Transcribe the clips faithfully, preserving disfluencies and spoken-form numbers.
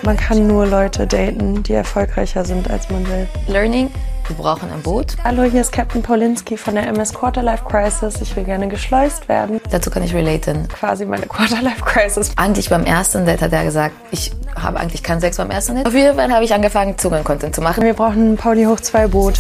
Man kann nur Leute daten, die erfolgreicher sind als man selbst. Learning, wir brauchen ein Boot. Hallo, hier ist Captain Paulinski von der M S Quarterlife Crisis. Ich will gerne geschleust werden. Dazu kann ich relaten. Quasi meine Quarterlife Crisis. Eigentlich beim ersten Date hat er gesagt, ich habe eigentlich keinen Sex beim ersten Date. Auf jeden Fall habe ich angefangen, Zungen-Content zu machen. Wir brauchen ein Pauli hoch zwei Boot.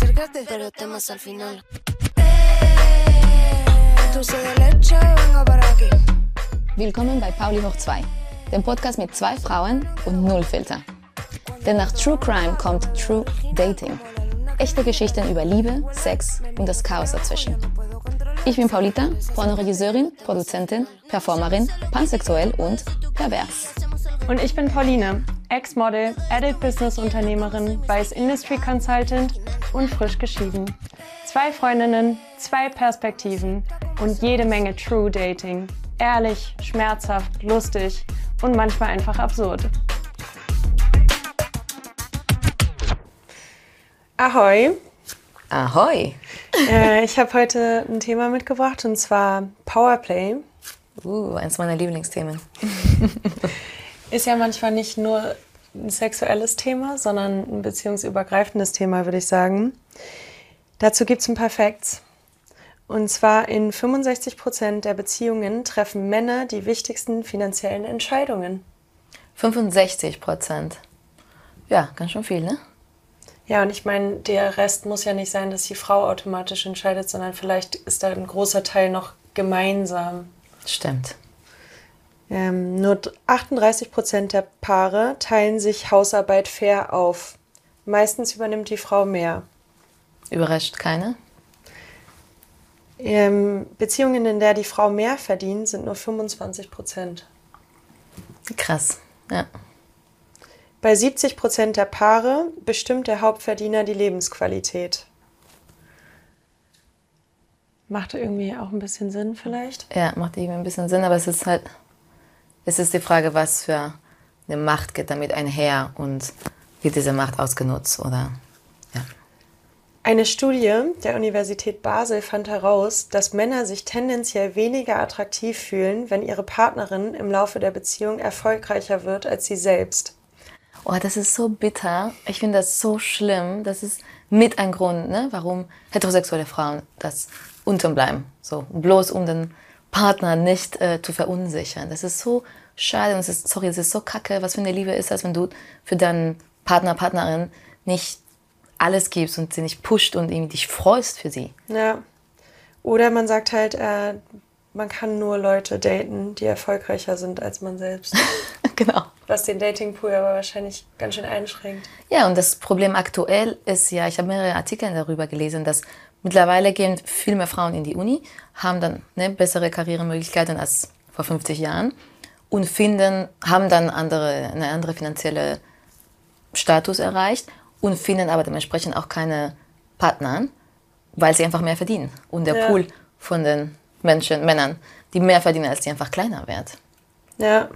Willkommen bei Pauli hoch zwei, dem Podcast mit zwei Frauen und null Filter. Denn nach True Crime kommt True Dating. Echte Geschichten über Liebe, Sex und das Chaos dazwischen. Ich bin Paulita, Pornoregisseurin, Produzentin, Performerin, pansexuell und pervers. Und ich bin Pauline, Ex-Model, Adult-Business-Unternehmerin, Vice Industry Consultant und frisch geschieden. Zwei Freundinnen, zwei Perspektiven und jede Menge True Dating. Ehrlich, schmerzhaft, lustig und manchmal einfach absurd. Ahoi. Ahoi. Äh, ich habe heute ein Thema mitgebracht und zwar Powerplay. Uh, eins meiner Lieblingsthemen. Ist ja manchmal nicht nur ein sexuelles Thema, sondern ein beziehungsübergreifendes Thema, würde ich sagen. Dazu gibt es ein paar Facts. Und zwar in fünfundsechzig Prozent der Beziehungen treffen Männer die wichtigsten finanziellen Entscheidungen. fünfundsechzig Prozent. Ja, ganz schön viel, ne? Ja, und ich meine, der Rest muss ja nicht sein, dass die Frau automatisch entscheidet, sondern vielleicht ist da ein großer Teil noch gemeinsam. Stimmt. Ähm, nur achtunddreißig Prozent der Paare teilen sich Hausarbeit fair auf. Meistens übernimmt die Frau mehr. Überrascht keine? Ähm, Beziehungen, in der die Frau mehr verdient, sind nur fünfundzwanzig Prozent. Krass, ja. Bei siebzig Prozent der Paare bestimmt der Hauptverdiener die Lebensqualität. Macht irgendwie auch ein bisschen Sinn vielleicht? Ja, macht irgendwie ein bisschen Sinn, aber es ist halt, es ist die Frage, was für eine Macht geht damit einher und wird diese Macht ausgenutzt, oder? Ja. Eine Studie der Universität Basel fand heraus, dass Männer sich tendenziell weniger attraktiv fühlen, wenn ihre Partnerin im Laufe der Beziehung erfolgreicher wird als sie selbst. Oh, das ist so bitter. Ich finde das so schlimm. Das ist mit ein Grund, ne, warum heterosexuelle Frauen das unten bleiben. So, bloß um den Partner nicht äh, zu verunsichern. Das ist so schade und es ist, sorry, es ist so kacke. Was für eine Liebe ist das, wenn du für deinen Partner, Partnerin nicht alles gibst und sie nicht pusht und irgendwie dich freust für sie. Ja. Oder man sagt halt, äh, man kann nur Leute daten, die erfolgreicher sind als man selbst. Genau. Was den Datingpool aber wahrscheinlich ganz schön einschränkt. Ja, und das Problem aktuell ist ja, ich habe mehrere Artikel darüber gelesen, dass mittlerweile gehen viel mehr Frauen in die Uni, haben dann ne, bessere Karrieremöglichkeiten als vor fünfzig Jahren und finden, haben dann andere, eine andere finanzielle Status erreicht und finden aber dementsprechend auch keine Partner, weil sie einfach mehr verdienen. Und der ja. Pool von den Menschen, Männern, die mehr verdienen, als die einfach kleiner wird. Ja.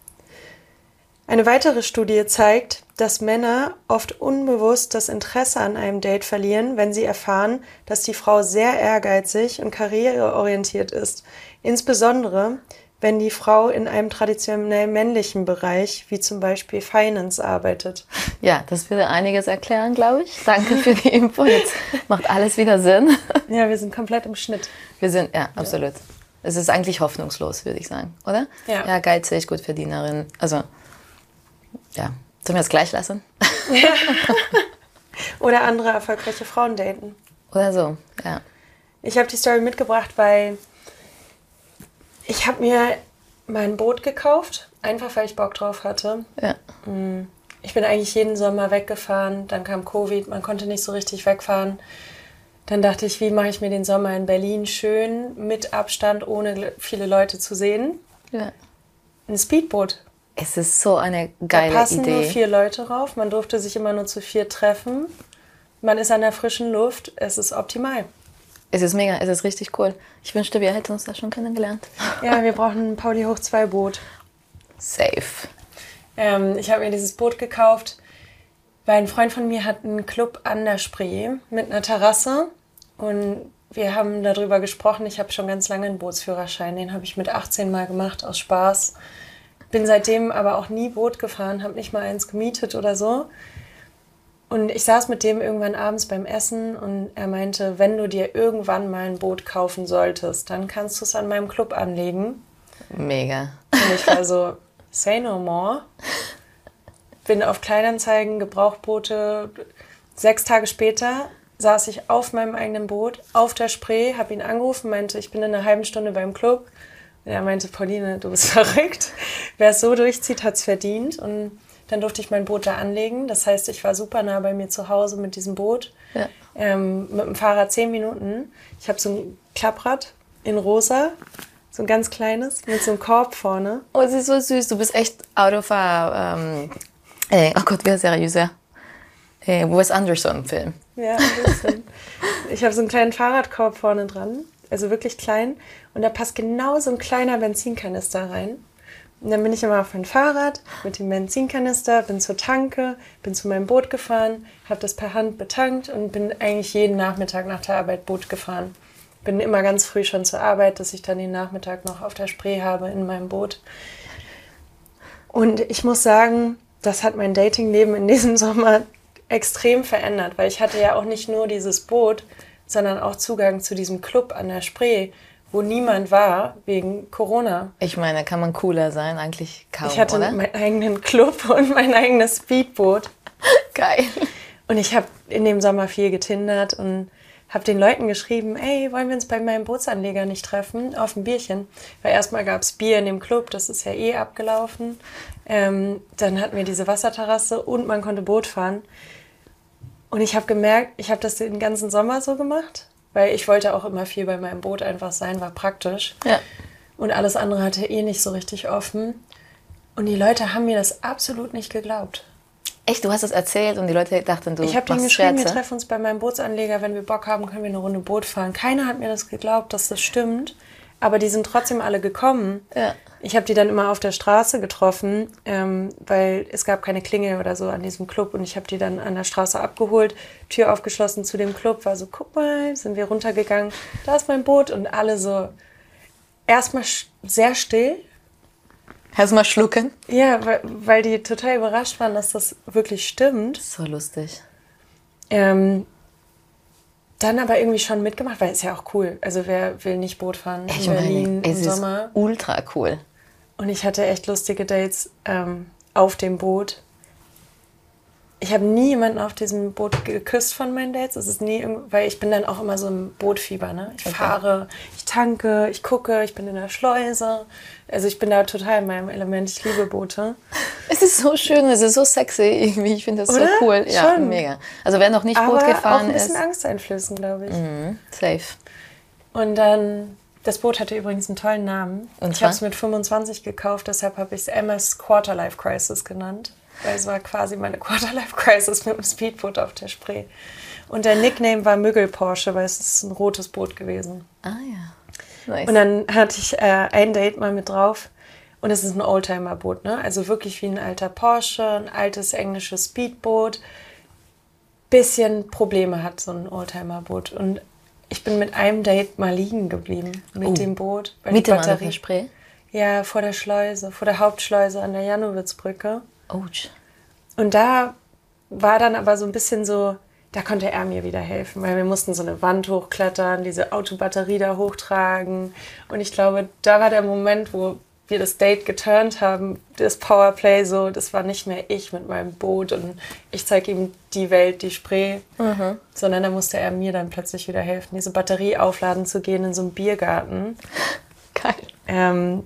Eine weitere Studie zeigt, dass Männer oft unbewusst das Interesse an einem Date verlieren, wenn sie erfahren, dass die Frau sehr ehrgeizig und karriereorientiert ist. Insbesondere, wenn die Frau in einem traditionell männlichen Bereich, wie zum Beispiel Finance, arbeitet. Ja, das würde einiges erklären, glaube ich. Danke für die Info. Jetzt macht alles wieder Sinn. Ja, wir sind komplett im Schnitt. Wir sind, ja, absolut. Ja. Es ist eigentlich hoffnungslos, würde ich sagen, oder? Ja. Ja, geizig, Gutverdienerin. Also, ja. Sollen wir das gleich lassen? Ja. Oder andere erfolgreiche Frauen daten. Oder so, ja. Ich habe die Story mitgebracht, weil ich habe mir mein Boot gekauft, einfach weil ich Bock drauf hatte. Ja. Ich bin eigentlich jeden Sommer weggefahren, dann kam Covid, man konnte nicht so richtig wegfahren. Dann dachte ich, wie mache ich mir den Sommer in Berlin schön, mit Abstand, ohne viele Leute zu sehen? Ja. Ein Speedboot. Es ist so eine geile Idee. Da passen Idee. nur vier Leute rauf, man durfte sich immer nur zu vier treffen. Man ist an der frischen Luft, es ist optimal. Es ist mega, es ist richtig cool. Ich wünschte, wir hätten uns das schon kennengelernt. Ja, wir brauchen ein Pauli hoch zwei Boot. Safe. Ähm, ich habe mir dieses Boot gekauft, weil ein Freund von mir hat einen Club an der Spree mit einer Terrasse. Und wir haben darüber gesprochen, ich habe schon ganz lange einen Bootsführerschein. Den habe ich mit achtzehn Mal gemacht, aus Spaß. bin seitdem aber auch nie Boot gefahren, habe nicht mal eins gemietet oder so. Und ich saß mit dem irgendwann abends beim Essen und er meinte, wenn du dir irgendwann mal ein Boot kaufen solltest, dann kannst du es an meinem Club anlegen. Mega. Und ich war so, say no more. Bin auf Kleinanzeigen, Gebrauchtboote. Sechs Tage später saß ich auf meinem eigenen Boot, auf der Spree, habe ihn angerufen, meinte, ich bin in einer halben Stunde beim Club. Und er meinte, Pauline, du bist verrückt. Wer es so durchzieht, hat es verdient. Und dann durfte ich mein Boot da anlegen. Das heißt, ich war super nah bei mir zu Hause mit diesem Boot. Ja. Ähm, mit dem Fahrrad zehn Minuten. Ich habe so ein Klapprad in rosa, so ein ganz kleines, mit so einem Korb vorne. Oh, es ist so süß. Du bist echt Autofahr... Ähm, äh, oh Gott, wie heißt der User? Äh, Wes Anderson-Film. Ja, ein bisschen. Ich habe so einen kleinen Fahrradkorb vorne dran. Also wirklich klein. Und da passt genau so ein kleiner Benzinkanister rein. Und dann bin ich immer auf mein Fahrrad mit dem Benzinkanister, bin zur Tanke, bin zu meinem Boot gefahren, habe das per Hand betankt und bin eigentlich jeden Nachmittag nach der Arbeit Boot gefahren. Bin immer ganz früh schon zur Arbeit, dass ich dann den Nachmittag noch auf der Spree habe in meinem Boot. Und ich muss sagen, das hat mein Datingleben in diesem Sommer extrem verändert, weil ich hatte ja auch nicht nur dieses Boot, sondern auch Zugang zu diesem Club an der Spree, wo niemand war wegen Corona. Ich meine, kann man cooler sein? Eigentlich kaum, Ich hatte oder? meinen eigenen Club und mein eigenes Speedboot. Geil. Und ich habe in dem Sommer viel getindert und habe den Leuten geschrieben, ey, wollen wir uns bei meinem Bootsanleger nicht treffen, auf ein Bierchen? Weil erstmal gab es Bier in dem Club, das ist ja eh abgelaufen. Ähm, dann hatten wir diese Wasserterrasse und man konnte Boot fahren. Und ich habe gemerkt, ich habe das den ganzen Sommer so gemacht, weil ich wollte auch immer viel bei meinem Boot einfach sein, war praktisch. Ja. Und alles andere hatte eh nicht so richtig offen. Und die Leute haben mir das absolut nicht geglaubt. Echt, du hast das erzählt und die Leute dachten, du Ich habe denen machst geschrieben, Scherze? wir treffen uns bei meinem Bootsanleger, wenn wir Bock haben, können wir eine Runde Boot fahren. Keiner hat mir das geglaubt, dass das stimmt, aber die sind trotzdem alle gekommen. Ja. Ich habe die dann immer auf der Straße getroffen, ähm, weil es gab keine Klingel oder so an diesem Club und ich habe die dann an der Straße abgeholt, Tür aufgeschlossen zu dem Club, war so, guck mal, sind wir runtergegangen, da ist mein Boot und alle so erstmal sehr still. Erstmal schlucken. Ja, weil, weil die total überrascht waren, dass das wirklich stimmt. So lustig. Ähm, dann aber irgendwie schon mitgemacht, weil es ja auch cool. Also wer will nicht Boot fahren in Ich Berlin meine, im es Sommer? ist ultra cool. Und ich hatte echt lustige Dates ähm, auf dem Boot. Ich habe nie jemanden auf diesem Boot geküsst von meinen Dates. Es ist nie, irgend- weil ich bin dann auch immer so im Bootfieber. Ne? Ich Okay. fahre, ich tanke, ich gucke, ich bin in der Schleuse. Also ich bin da total in meinem Element. Ich liebe Boote. Es ist so schön, es ist so sexy irgendwie. Ich finde das Oder? so cool. Ja, Schon. mega. Also wer noch nicht Aber Boot auch gefahren ein bisschen ist, angsteinflößend, glaube ich. mhm, safe. Und dann, das Boot hatte übrigens einen tollen Namen. Und ich zwar? habe es mit fünfundzwanzig gekauft, deshalb habe ich es M S Quarterlife Crisis genannt. Weil es war quasi meine Quarterlife Crisis mit dem Speedboot auf der Spree. Und der Nickname war Müggel Porsche, weil es ist ein rotes Boot gewesen. Ah ja, nice. Und dann hatte ich äh, ein Date mal mit drauf. Und es ist ein Oldtimer-Boot, ne? Also wirklich wie ein alter Porsche, ein altes englisches Speedboot. Bisschen Probleme hat so ein Oldtimer-Boot. Und ich bin mit einem Date mal liegen geblieben mit Oh. dem Boot. Weil Mit die dem auf Batterie, der Spree? ja, vor der Schleuse, vor der Hauptschleuse an der Janowitzbrücke. Ouch. Und da war dann aber so ein bisschen so, da konnte er mir wieder helfen, weil wir mussten so eine Wand hochklettern, diese Autobatterie da hochtragen. Und ich glaube, da war der Moment, wo wir das Date geturnt haben, das Powerplay so, das war nicht mehr ich mit meinem Boot und ich zeige ihm die Welt, die Spree, Mhm. sondern da musste er mir dann plötzlich wieder helfen, diese Batterie aufladen zu gehen in so einem Biergarten. Geil. Ähm,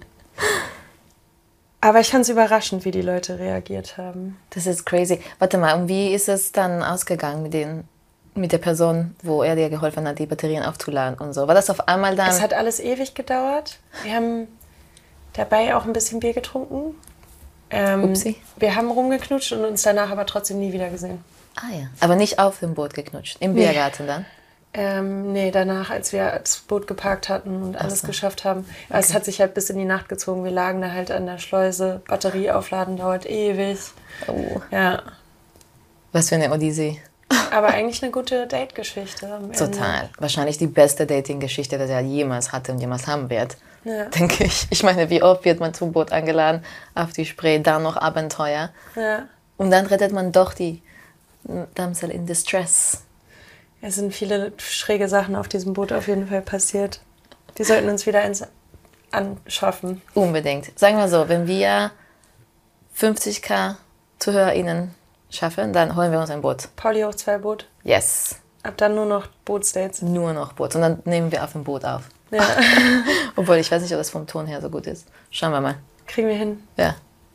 aber ich fand es überraschend, wie die Leute reagiert haben. Das ist crazy. Warte mal, und wie ist es dann ausgegangen mit, den, mit der Person, wo er dir geholfen hat, die Batterien aufzuladen und so? War das auf einmal dann... Es hat alles ewig gedauert. Wir haben dabei auch ein bisschen Bier getrunken. Ähm, Upsi. wir haben rumgeknutscht und uns danach aber trotzdem nie wieder gesehen. Ah ja, aber nicht auf dem Boot geknutscht, im Biergarten dann? Ähm, nee, danach, als wir das Boot geparkt hatten und alles so. geschafft haben. Aber Es hat sich halt bis in die Nacht gezogen. Wir lagen da halt an der Schleuse. Batterie aufladen dauert ewig. Oh, Ja, was für eine Odyssee. aber eigentlich eine gute Date-Geschichte. am Ende. Total. Wahrscheinlich die beste Dating-Geschichte, die er jemals hatte und jemals haben wird. Ja. denke ich. Ich meine, wie oft wird man zum Boot eingeladen, auf die Spree, dann noch Abenteuer. Ja. Und dann rettet man doch die Damsel in Distress. Es sind viele schräge Sachen auf diesem Boot auf jeden Fall passiert. Die sollten uns wieder eins anschaffen. Unbedingt. Sagen wir so, wenn wir fünfzigtausend ZuhörerInnen schaffen, dann holen wir uns ein Boot. Pauli hoch zwei Boot. Yes. Ab dann nur noch Bootsdates. Nur noch Boot. Und dann nehmen wir auf dem Boot auf. Ja. Obwohl, ich weiß nicht, ob das vom Ton her so gut ist. Schauen wir mal. Kriegen wir hin. Ja.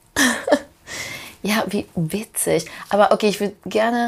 Ja, wie witzig. Aber okay, ich würde gerne...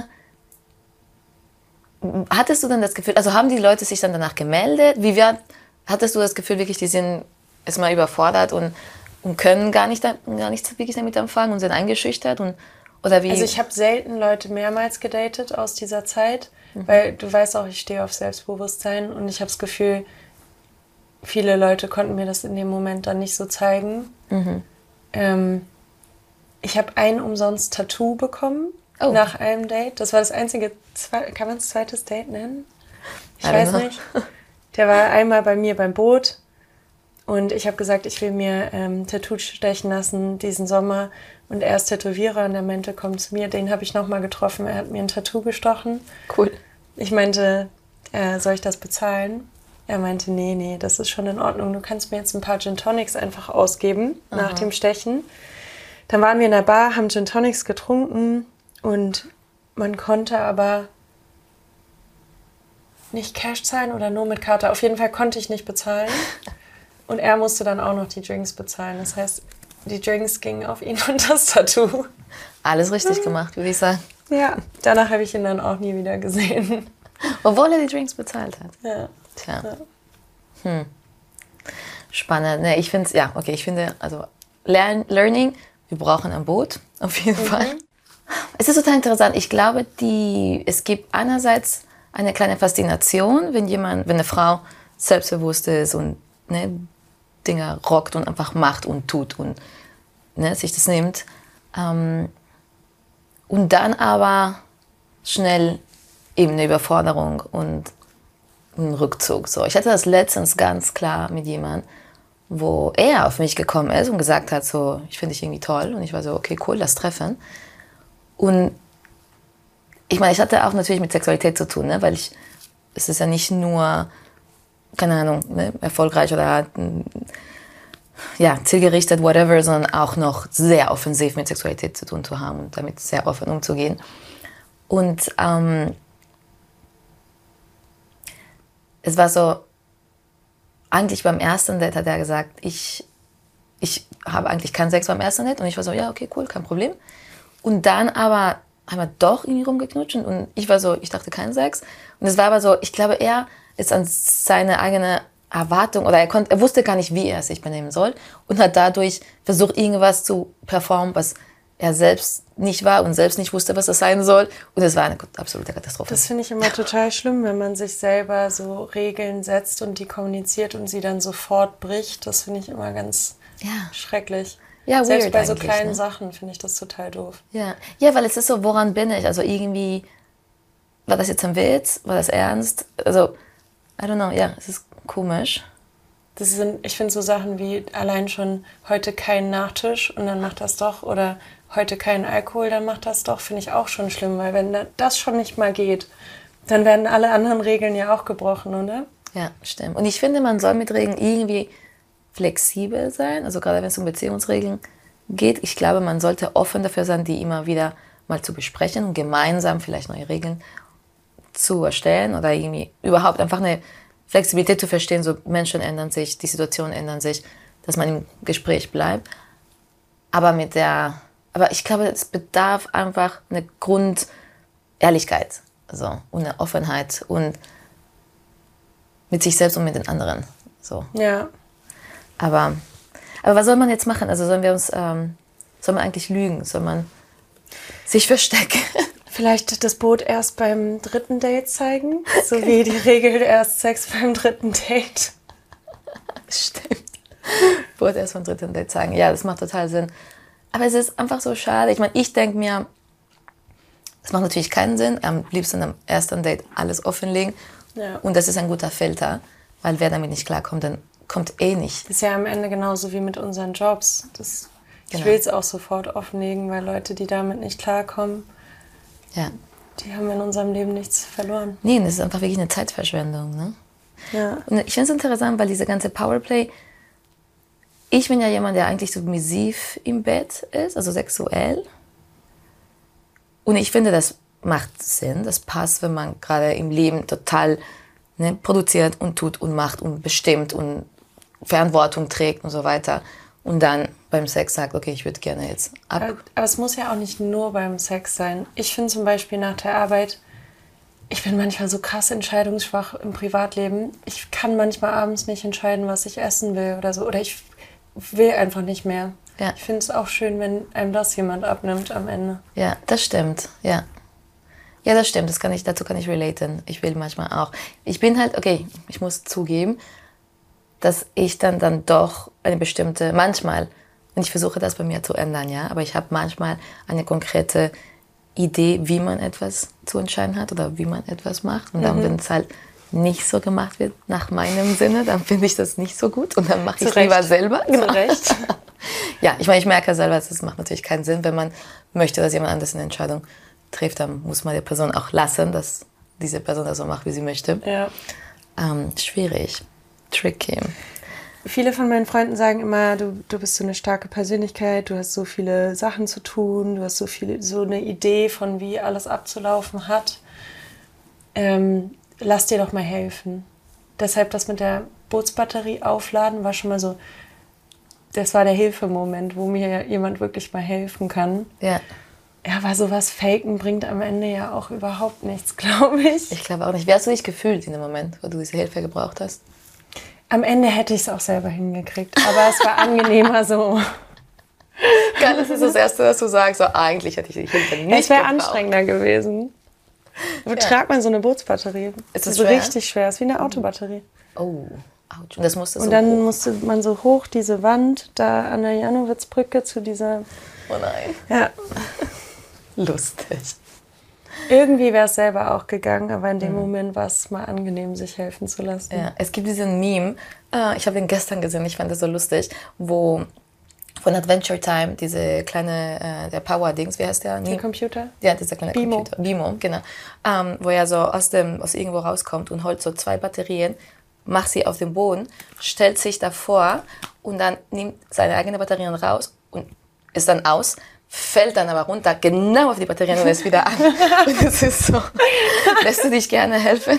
Hattest du dann das Gefühl, also haben die Leute sich dann danach gemeldet? Wie war, hattest du das Gefühl, wirklich, die sind erstmal überfordert und, und können gar, nicht, gar nichts wirklich damit anfangen und sind eingeschüchtert? Und, oder wie? Also ich habe selten Leute mehrmals gedatet aus dieser Zeit, mhm. weil du weißt auch, ich stehe auf Selbstbewusstsein und ich habe das Gefühl, viele Leute konnten mir das in dem Moment dann nicht so zeigen. Mhm. Ähm, ich habe ein umsonst Tattoo bekommen. Oh. Nach einem Date. Das war das einzige, kann man es zweites Date nennen? Ich weiß nicht. Der war einmal bei mir beim Boot und ich habe gesagt, ich will mir ähm, Tattoo stechen lassen diesen Sommer und er ist Tätowierer und er meinte, komm zu mir. Den habe ich nochmal getroffen. Er hat mir ein Tattoo gestochen. Cool. Ich meinte, äh, soll ich das bezahlen? Er meinte, nee, nee, das ist schon in Ordnung. Du kannst mir jetzt ein paar Gin Tonics einfach ausgeben. Aha. Nach dem Stechen. Dann waren wir in der Bar, haben Gin Tonics getrunken. Und man konnte aber nicht Cash zahlen oder nur mit Karte. Auf jeden Fall konnte ich nicht bezahlen. Und er musste dann auch noch die Drinks bezahlen. Das heißt, die Drinks gingen auf ihn und das Tattoo. Alles richtig gemacht, würde ich sagen. Ja, danach habe ich ihn dann auch nie wieder gesehen. Obwohl er die Drinks bezahlt hat. Ja. Tja. Ja. Hm. Spannend. Ne, ich finde es, ja, okay, ich finde, also Lern, Learning, wir brauchen ein Boot, auf jeden mhm. Fall. Es ist total interessant. Ich glaube, die, es gibt einerseits eine kleine Faszination, wenn jemand, wenn eine Frau selbstbewusst ist und ne, Dinge rockt und einfach macht und tut und ne, sich das nimmt. Ähm, und dann aber schnell eben eine Überforderung und ein Rückzug. So, ich hatte das letztens ganz klar mit jemandem, wo er auf mich gekommen ist und gesagt hat, so, ich finde dich irgendwie toll. Und ich war so, okay, cool, lass treffen. Und ich meine, ich hatte auch natürlich mit Sexualität zu tun, ne? Weil ich, es ist ja nicht nur, keine Ahnung, ne? erfolgreich oder ja, zielgerichtet, whatever, sondern auch noch sehr offensiv mit Sexualität zu tun zu haben und damit sehr offen umzugehen. Und ähm, es war so, eigentlich beim ersten Date hat er gesagt, ich, ich habe eigentlich keinen Sex beim ersten Date. Und ich war so, ja, okay, cool, kein Problem. Und dann aber haben wir doch irgendwie rumgeknutscht und ich war so, ich dachte kein Sex. Und es war aber so, ich glaube, er ist an seine eigene Erwartung oder er konnte, er wusste gar nicht, wie er sich benehmen soll und hat dadurch versucht, irgendwas zu performen, was er selbst nicht war und selbst nicht wusste, was das sein soll. Und es war eine absolute Katastrophe. Das finde ich immer total schlimm, wenn man sich selber so Regeln setzt und die kommuniziert und sie dann sofort bricht. Das finde ich immer ganz ja. schrecklich. Ja, selbst bei so eigentlich, kleinen ne? Sachen finde ich das total doof. Ja. ja, weil es ist so, woran bin ich? Also irgendwie, war das jetzt ein Witz? War das ernst? Also, I don't know, ja, es ist komisch. Das sind, ich finde so Sachen wie allein schon heute kein Nachtisch und dann macht das doch oder heute kein Alkohol, dann macht das doch, finde ich auch schon schlimm, weil wenn das schon nicht mal geht, dann werden alle anderen Regeln ja auch gebrochen, oder? Ja, stimmt. Und ich finde, man soll mit Regeln irgendwie flexibel sein, also gerade wenn es um Beziehungsregeln geht. Ich glaube, man sollte offen dafür sein, die immer wieder mal zu besprechen und gemeinsam vielleicht neue Regeln zu erstellen oder irgendwie überhaupt einfach eine Flexibilität zu verstehen, so Menschen ändern sich, die Situationen ändern sich, dass man im Gespräch bleibt. Aber mit der, aber ich glaube, es bedarf einfach eine Grundehrlichkeit, also und eine Offenheit und mit sich selbst und mit den anderen. So. Ja. Aber, aber was soll man jetzt machen? Also sollen wir uns, ähm, soll man eigentlich lügen? Soll man sich verstecken? Vielleicht das Boot erst beim dritten Date zeigen, so wie die Regel erst Sex beim dritten Date. Stimmt. Boot erst beim dritten Date zeigen. Ja, das macht total Sinn. Aber es ist einfach so schade. Ich meine, ich denke mir, es macht natürlich keinen Sinn. Am liebsten am ersten Date alles offenlegen. Ja. Und das ist ein guter Filter, weil wer damit nicht klarkommt, dann kommt eh nicht. Das ist ja am Ende genauso wie mit unseren Jobs. Das, genau. Ich will es auch sofort offenlegen, weil Leute, die damit nicht klarkommen, ja. die haben in unserem Leben nichts verloren. Nee, das ist einfach wirklich eine Zeitverschwendung. Ne? Ja. Und ich finde es interessant, weil diese ganze Powerplay, ich bin ja jemand, der eigentlich submissiv im Bett ist, also sexuell. Und ich finde, das macht Sinn, das passt, wenn man gerade im Leben total ne, produziert und tut und macht und bestimmt und Verantwortung trägt und so weiter. Und dann beim Sex sagt, okay, ich würde gerne jetzt ab. Aber, aber es muss ja auch nicht nur beim Sex sein. Ich finde zum Beispiel nach der Arbeit, ich bin manchmal so krass entscheidungsschwach im Privatleben. Ich kann manchmal abends nicht entscheiden, was ich essen will oder so. Oder ich will einfach nicht mehr. Ja. Ich finde es auch schön, wenn einem das jemand abnimmt am Ende. Ja, das stimmt, ja. Ja, das stimmt, das kann ich, dazu kann ich relaten. Ich will manchmal auch. Ich bin halt, okay, ich muss zugeben, dass ich dann, dann doch eine bestimmte, manchmal, und ich versuche das bei mir zu ändern, ja, aber ich habe manchmal eine konkrete Idee, wie man etwas zu entscheiden hat oder wie man etwas macht. Und dann, mhm. wenn es halt nicht so gemacht wird, nach meinem Sinne, dann finde ich das nicht so gut und dann mache ich es lieber selber. Genau. Zu Recht. Ja, ich meine, ich merke selber, es macht natürlich keinen Sinn, wenn man möchte, dass jemand anderes eine Entscheidung trifft, dann muss man der Person auch lassen, dass diese Person das so macht, wie sie möchte. Ja. Ähm, schwierig. Tricky. Viele von meinen Freunden sagen immer, du, du bist so eine starke Persönlichkeit, du hast so viele Sachen zu tun, du hast so viele, so eine Idee von, wie alles abzulaufen hat. Ähm, lass dir doch mal helfen. Deshalb das mit der Bootsbatterie aufladen war schon mal so, das war der Hilfemoment, wo mir jemand wirklich mal helfen kann. Ja. Ja, aber sowas Faken bringt am Ende ja auch überhaupt nichts, glaube ich. Ich glaube auch nicht. Wie hast du dich gefühlt in dem Moment, wo du diese Hilfe gebraucht hast? Am Ende hätte ich es auch selber hingekriegt, aber es war angenehmer so. Geil, das ist das Erste, was du sagst, so eigentlich hätte ich die Hilfe nicht Es wäre gebraucht. Anstrengender gewesen. Wo ja. tragt man so eine Bootsbatterie? Ist das ist schwer? richtig schwer, ist wie eine Autobatterie. Oh, ouch. Und das musste so Und dann hoch. musste man so hoch diese Wand da an der Janowitzbrücke zu dieser... Oh nein. Ja. Lustig. Irgendwie wäre es selber auch gegangen, aber in dem mhm. Moment war es mal angenehm, sich helfen zu lassen. Ja, es gibt diesen Meme, äh, ich habe den gestern gesehen, ich fand das so lustig, wo von Adventure Time, diese kleine, äh, der Power-Dings, wie heißt der? Der Computer? Ja, dieser kleine Bimo. Computer. Bimo, genau. Ähm, wo er so aus, dem, aus irgendwo rauskommt und holt so zwei Batterien, macht sie auf den Boden, stellt sich davor und dann nimmt seine eigenen Batterien raus und ist dann aus, fällt dann aber runter, genau auf die Batterien und ist wieder an. Und es ist so, lässt du dich gerne helfen?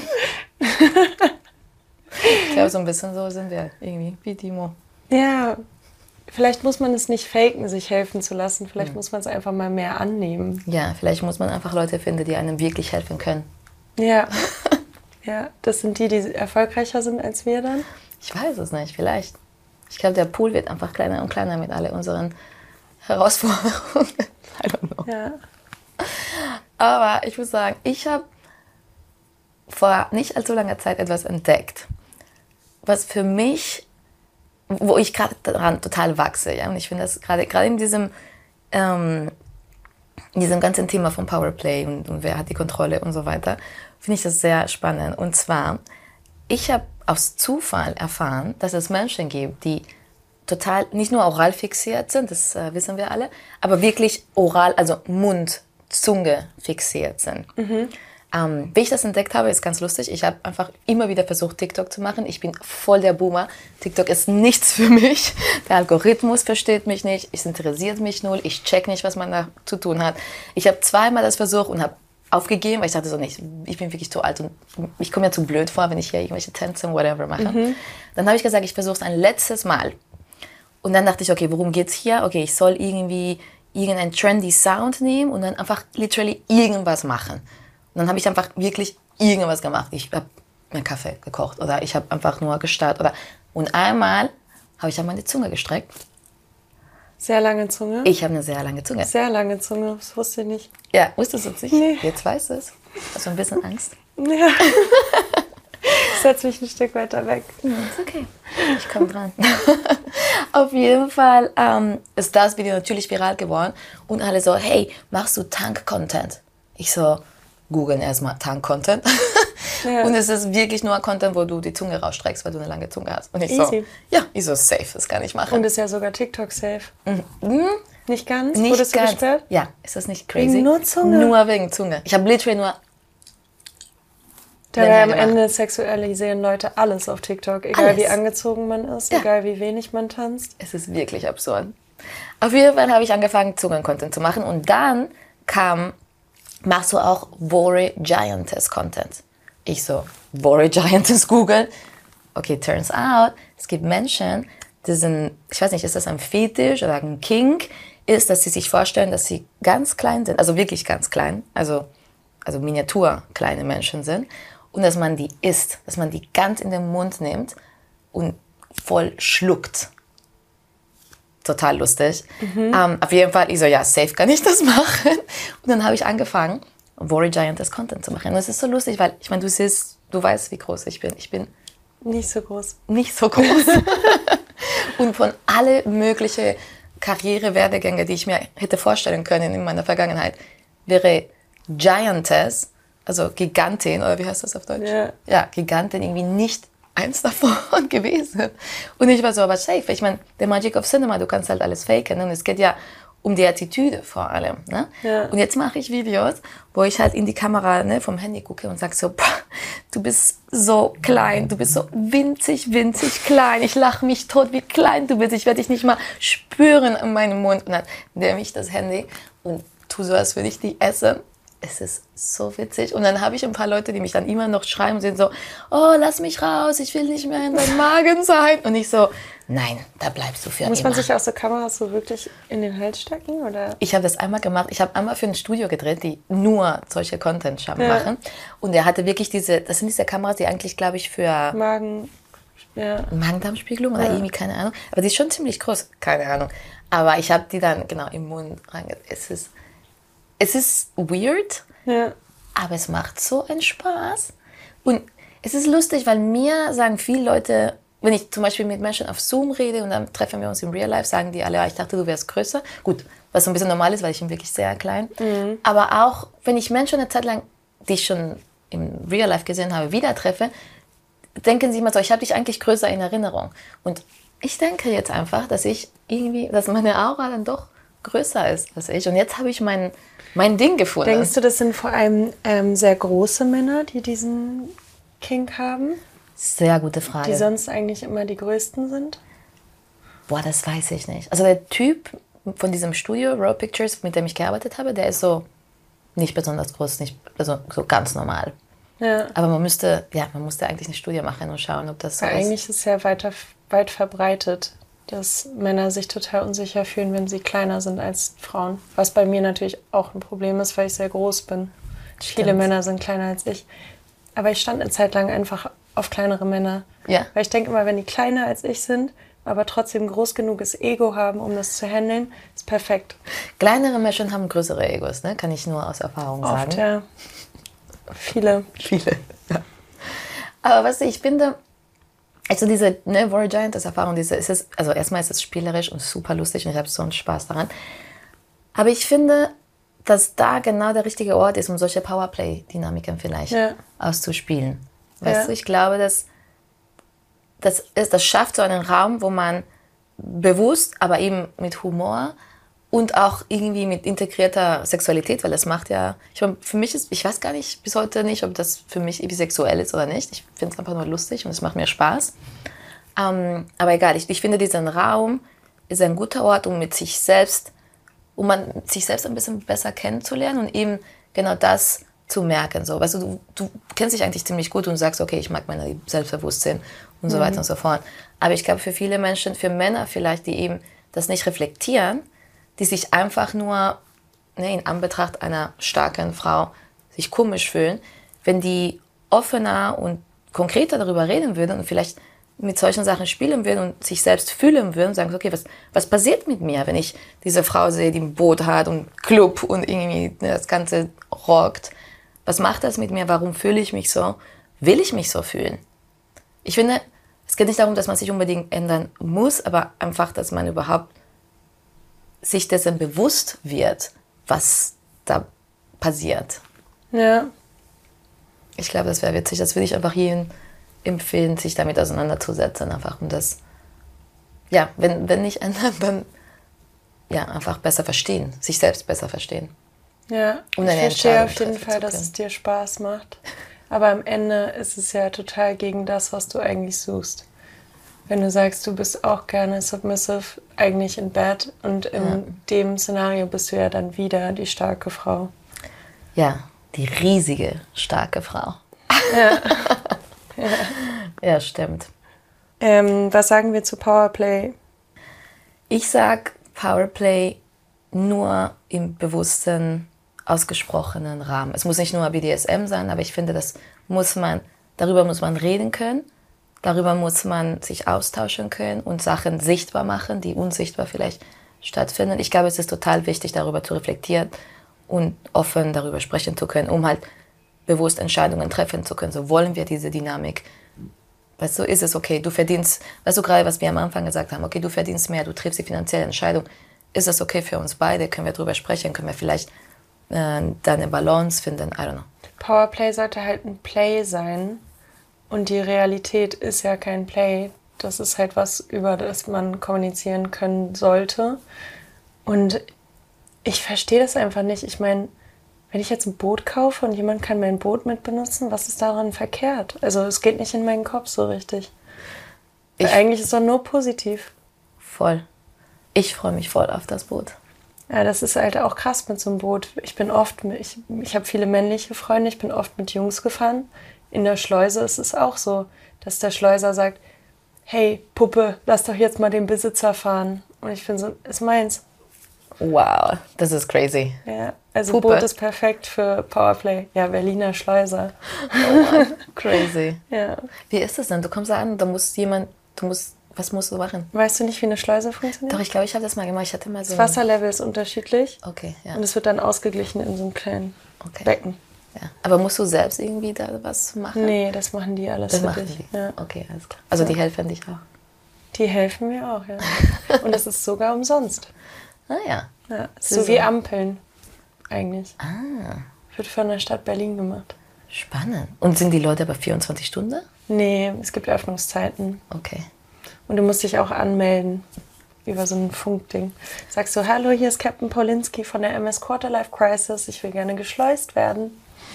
Ich glaube, so ein bisschen so sind wir irgendwie, wie Timo. Ja, vielleicht muss man es nicht faken, sich helfen zu lassen. Vielleicht mhm. muss man es einfach mal mehr annehmen. Ja, vielleicht muss man einfach Leute finden, die einem wirklich helfen können. Ja, ja, das sind die, die erfolgreicher sind als wir dann? Ich weiß es nicht, vielleicht. Ich glaube, der Pool wird einfach kleiner und kleiner mit all unseren Herausforderungen. I don't know. Ja. Aber ich muss sagen, ich habe vor nicht allzu langer Zeit etwas entdeckt, was für mich, wo ich gerade daran total wachse. Ja? Und ich finde das gerade gerade in diesem, ähm, in diesem ganzen Thema von Powerplay und, und wer hat die Kontrolle und so weiter, finde ich das sehr spannend. Und zwar, ich habe aus Zufall erfahren, dass es Menschen gibt, die total, nicht nur oral fixiert sind, das äh, wissen wir alle, aber wirklich oral, also Mund, Zunge fixiert sind. Mhm. Ähm, wie ich das entdeckt habe, ist ganz lustig. Ich habe einfach immer wieder versucht, TikTok zu machen. Ich bin voll der Boomer. TikTok ist nichts für mich. Der Algorithmus versteht mich nicht. Es interessiert mich null. Ich check nicht, was man da zu tun hat. Ich habe zweimal das versucht und habe aufgegeben, weil ich dachte so, nicht, ich bin wirklich zu alt und ich komme mir zu blöd vor, wenn ich hier irgendwelche Tänze, whatever mache. Mhm. Dann habe ich gesagt, ich versuche es ein letztes Mal. Und dann dachte ich, okay, worum geht's hier? Okay, ich soll irgendwie irgendeinen trendy Sound nehmen und dann einfach literally irgendwas machen. Und dann habe ich einfach wirklich irgendwas gemacht. Ich habe einen Kaffee gekocht oder ich habe einfach nur gestarrt. Oder und einmal habe ich dann meine Zunge gestreckt. Sehr lange Zunge? Ich habe eine sehr lange Zunge. Sehr lange Zunge, das wusste ich nicht. Ja, wusstest du es nicht? Nee. Jetzt weißt du es. Hast du ein bisschen Angst? Ja. Ich setze mich ein Stück weiter weg. Ja, ist okay. Ich komme dran. Auf jeden Fall ähm, ist das Video natürlich viral geworden. Und alle so, hey, machst du Tank-Content? Ich so, googeln erstmal Tank-Content. Ja. Und es ist wirklich nur Content, wo du die Zunge rausstreckst, weil du eine lange Zunge hast. Und ich Easy. so, ja, ich so, safe, das kann ich machen. Und ist ja sogar TikTok-safe. Mhm. Nicht ganz? Nicht Wurdest du ganz. gesperrt? Ja, ist das nicht crazy? Wegen nur Zunge? Nur wegen Zunge. Ich habe literally nur... Dabei am gemacht. Ende sexualisieren Leute alles auf TikTok. Egal Alles. wie angezogen man ist, Ja. egal wie wenig man tanzt. Es ist wirklich absurd. Auf jeden Fall habe ich angefangen, Zungen-Content zu machen. Und dann kam, machst du auch Warrior Giantess Content. Ich so, Warrior Giantess Google. Okay, turns out, es gibt Menschen, die sind, ich weiß nicht, ist das ein Fetisch oder ein Kink, ist, dass sie sich vorstellen, dass sie ganz klein sind, also wirklich ganz klein, also, also miniatur kleine Menschen sind. Und dass man die isst, dass man die ganz in den Mund nimmt und voll schluckt. Total lustig. Mhm. Ähm, auf jeden Fall, ich so, ja, safe kann ich das machen. Und dann habe ich angefangen, Warrior Giantess Content zu machen. Und es ist so lustig, weil, ich meine, du siehst, du weißt, wie groß ich bin. Ich bin nicht so groß. Nicht so groß. Und von alle möglichen Karrierewerdegänge, die ich mir hätte vorstellen können in meiner Vergangenheit, wäre Giantess, also Gigantin, oder wie heißt das auf Deutsch? Ja. Ja, Gigantin irgendwie nicht eins davon gewesen. Und ich war so, aber safe. Ich meine, the magic of cinema, du kannst halt alles faken. Und es geht ja um die Attitüde vor allem. Ne? Ja. Und jetzt mache ich Videos, wo ich halt in die Kamera, ne, vom Handy gucke und sage so, du bist so klein, du bist so winzig, winzig klein. Ich lache mich tot, wie klein du bist. Ich werde dich nicht mal spüren in meinem Mund. Und dann nehme ich das Handy und tu so, als würde ich die essen. Es ist so witzig. Und dann habe ich ein paar Leute, die mich dann immer noch schreiben und sind so, oh, lass mich raus, ich will nicht mehr in deinem Magen sein. Und ich so, nein, da bleibst du für Muss immer. man sich auch so Kameras so wirklich in den Hals stecken? Oder? Ich habe das einmal gemacht. Ich habe einmal für ein Studio gedreht, die nur solche Content Ja. machen. Und der hatte wirklich diese, das sind diese Kameras, die eigentlich, glaube ich, für Magen, ja. Magen-Darm-Spiegelung oder Ja. irgendwie, keine Ahnung. Aber die ist schon ziemlich groß, keine Ahnung. Aber ich habe die dann genau im Mund reinge... Es ist, es ist weird, Ja. aber es macht so einen Spaß. Und es ist lustig, weil mir sagen viele Leute, wenn ich zum Beispiel mit Menschen auf Zoom rede und dann treffen wir uns im Real Life, sagen die alle, ja, ich dachte, du wärst größer. Gut, was so ein bisschen normal ist, weil ich bin wirklich sehr klein. Mhm. Aber auch, wenn ich Menschen eine Zeit lang, die ich schon im Real Life gesehen habe, wieder treffe, denken sie immer so, ich habe dich eigentlich größer in Erinnerung. Und ich denke jetzt einfach, dass ich irgendwie, dass meine Aura dann doch größer ist als ich. Und jetzt habe ich mein, mein Ding gefunden. Denkst du, das sind vor allem ähm, sehr große Männer, die diesen Kink haben? Sehr gute Frage. Die sonst eigentlich immer die größten sind? Boah, das weiß ich nicht. Also der Typ von diesem Studio, Raw Pictures, mit dem ich gearbeitet habe, der ist so nicht besonders groß, nicht, also so ganz normal. Ja. Aber man müsste, ja, man musste eigentlich eine Studie machen und schauen, ob das so Weil ist. eigentlich ist es ja weiter, weit verbreitet, dass Männer sich total unsicher fühlen, wenn sie kleiner sind als Frauen. Was bei mir natürlich auch ein Problem ist, weil ich sehr groß bin. Viele Männer sind kleiner als ich. Aber ich stand eine Zeit lang einfach auf kleinere Männer. Ja. Weil ich denke immer, wenn die kleiner als ich sind, aber trotzdem groß genuges Ego haben, um das zu handeln, ist perfekt. Kleinere Menschen haben größere Egos, ne? Kann ich nur aus Erfahrung Oft, sagen. ja. Viele. Viele. Ja. Aber was ich finde, also diese ne, Warrior Giantess Erfahrung, diese, ist es, also erstmal ist es spielerisch und super lustig und ich habe so einen Spaß daran. Aber ich finde, dass da genau der richtige Ort ist, um solche Powerplay-Dynamiken vielleicht Ja. auszuspielen. Weißt Ja. du, ich glaube, dass das, ist, das schafft so einen Raum, wo man bewusst, aber eben mit Humor und auch irgendwie mit integrierter Sexualität, weil das macht ja, ich meine, für mich ist, ich weiß gar nicht bis heute nicht, ob das für mich irgendwie sexuell ist oder nicht. Ich finde es einfach nur lustig und es macht mir Spaß. Ähm, aber egal, ich, ich finde, diesen Raum ist ein guter Ort, um mit sich selbst, um man sich selbst ein bisschen besser kennenzulernen und eben genau das zu merken. So. Weißt du, du, du kennst dich eigentlich ziemlich gut und sagst, okay, ich mag mein Selbstbewusstsein und so weiter und so fort. Aber ich glaube, für viele Menschen, für Männer vielleicht, die eben das nicht reflektieren, die sich einfach nur ne, in Anbetracht einer starken Frau sich komisch fühlen, wenn die offener und konkreter darüber reden würden und vielleicht mit solchen Sachen spielen würden und sich selbst fühlen würden, sagen, okay, was, was passiert mit mir, wenn ich diese Frau sehe, die ein Boot hat und Club und irgendwie ne, das Ganze rockt. Was macht das mit mir? Warum fühle ich mich so? Will ich mich so fühlen? Ich finde, es geht nicht darum, dass man sich unbedingt ändern muss, aber einfach, dass man überhaupt sich dessen bewusst wird, was da passiert. Ja. Ich glaube, das wäre witzig. Das würde ich einfach jedem empfehlen, sich damit auseinanderzusetzen. Einfach um das, ja, wenn, wenn nicht ändern, dann ja, einfach besser verstehen. Sich selbst besser verstehen. Ja, um ich verstehe auf jeden treffen Fall, zu dass können. es dir Spaß macht. Aber am Ende ist es ja total gegen das, was du eigentlich suchst. Wenn du sagst, du bist auch gerne submissive, eigentlich in Bett und in Ja. dem Szenario bist du ja dann wieder die starke Frau. Ja, die riesige, starke Frau. Ja, Ja, stimmt. ähm, was sagen wir zu Powerplay? Ich sag Powerplay nur im bewussten, ausgesprochenen Rahmen. Es muss nicht nur B D S M sein, aber ich finde, das muss man, darüber muss man reden können, darüber muss man sich austauschen können und Sachen sichtbar machen, die unsichtbar vielleicht stattfinden. Ich glaube, es ist total wichtig, darüber zu reflektieren und offen darüber sprechen zu können, um halt bewusst Entscheidungen treffen zu können. So wollen wir diese Dynamik. Weißt du, ist es okay, du verdienst, weißt du gerade, was wir am Anfang gesagt haben, okay, du verdienst mehr, du triffst die finanzielle Entscheidung. Ist das okay für uns beide? Können wir darüber sprechen? Können wir vielleicht äh, da eine Balance finden? I don't know. Powerplay sollte halt ein Play sein und die Realität ist ja kein Play. Das ist halt was, über das man kommunizieren können sollte. Und ich verstehe das einfach nicht. Ich meine, wenn ich jetzt ein Boot kaufe und jemand kann mein Boot mit benutzen, was ist daran verkehrt? Also es geht nicht in meinen Kopf so richtig. Weil Ich- eigentlich ist es doch nur positiv. Voll. Ich freue mich voll auf das Boot. Ja, das ist halt auch krass mit so einem Boot. Ich bin oft, mit- ich, ich habe viele männliche Freunde, ich bin oft mit Jungs gefahren. In der Schleuse ist es auch so, dass der Schleuser sagt, hey Puppe, lass doch jetzt mal den Besitzer fahren. Und ich bin so, ist meins. Wow, das ist crazy. Ja, also Puppe. Boot ist perfekt für Powerplay. Ja, Berliner Schleuser. Crazy. Ja. Wie ist das denn? Du kommst da an, da muss jemand, du musst, was musst du machen? Weißt du nicht, wie eine Schleuse funktioniert? Doch, ich glaube, ich habe das mal gemacht. Ich hatte mal so Das Wasserlevel ist unterschiedlich Okay, ja. und es wird dann ausgeglichen in so einem kleinen Okay. Becken. Ja. Aber musst du selbst irgendwie da was machen? Nee, das machen die alles Das für machen dich. die. Ja. Okay, alles klar. Also die helfen dich auch. Die helfen mir auch, ja. Und das ist sogar umsonst. Ah ja. Ja, Das so ist wie so. Ampeln eigentlich. Ah, Wird von der Stadt Berlin gemacht. spannend. Und sind die Leute aber vierundzwanzig Stunden? Nee, es gibt Öffnungszeiten. Okay. Und du musst dich auch anmelden über so ein Funkding. Sagst du, hallo, hier ist Captain Polinski von der M S Quarterlife Crisis. Ich will gerne geschleust werden.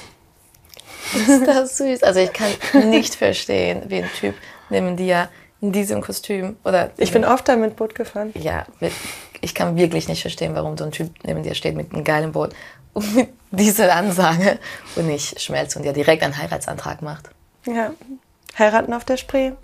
Ist das süß? Also ich kann nicht verstehen, wie ein Typ neben dir in diesem Kostüm oder... Ich bin oft damit Boot gefahren. Ja, ich kann wirklich nicht verstehen, warum so ein Typ neben dir steht mit einem geilen Boot und mit dieser Ansage und nicht schmelzt und dir direkt einen Heiratsantrag macht. Ja, heiraten auf der Spree.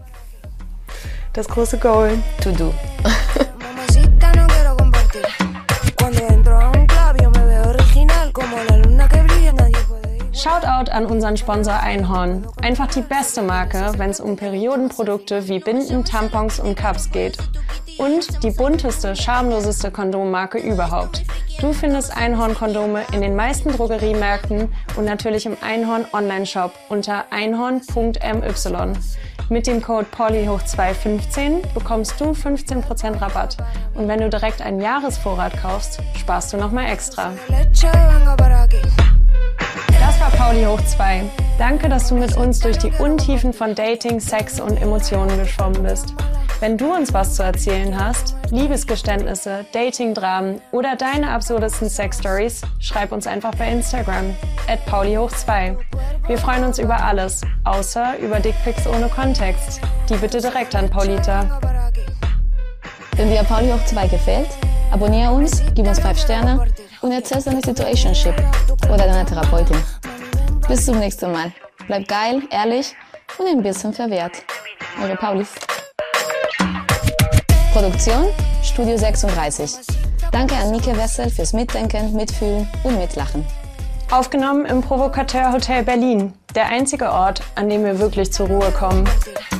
Das große Goal. To do. Mamacita, no quiero compartir. Cuando entro a un club, yo me veo original. Como la luna que brilla, nadie puede ir. Shoutout an unseren Sponsor Einhorn. Einfach die beste Marke, wenn es um Periodenprodukte wie Binden, Tampons und Cups geht. Und die bunteste, schamloseste Kondommarke überhaupt. Du findest Einhorn-Kondome in den meisten Drogeriemärkten und natürlich im Einhorn-Online-Shop unter einhorn punkt m y. Mit dem Code Pauli hoch zwei fünfzehn bekommst du fünfzehn Prozent Rabatt. Und wenn du direkt einen Jahresvorrat kaufst, sparst du nochmal extra. Leche, venga para aquí. Das war Pauli hoch zwei. Danke, dass du mit uns durch die Untiefen von Dating, Sex und Emotionen geschwommen bist. Wenn du uns was zu erzählen hast, Liebesgeständnisse, Dating-Dramen oder deine absurdesten Sex-Stories, schreib uns einfach bei Instagram at Pauli hoch zwei. Wir freuen uns über alles, außer über Dickpics ohne Kontext. Die bitte direkt an Paulita. Para aquí. Wenn dir Pauli hoch zwei gefällt, abonniere uns, gib uns fünf Sterne und erzähl deine Situationship oder deiner Therapeutin. Bis zum nächsten Mal. Bleib geil, ehrlich und ein bisschen verwehrt. Eure Paulis. Produktion Studio sechsunddreißig. Danke an Nike Wessel fürs Mitdenken, Mitfühlen und Mitlachen. Aufgenommen im Provocateur Hotel Berlin, der einzige Ort, an dem wir wirklich zur Ruhe kommen.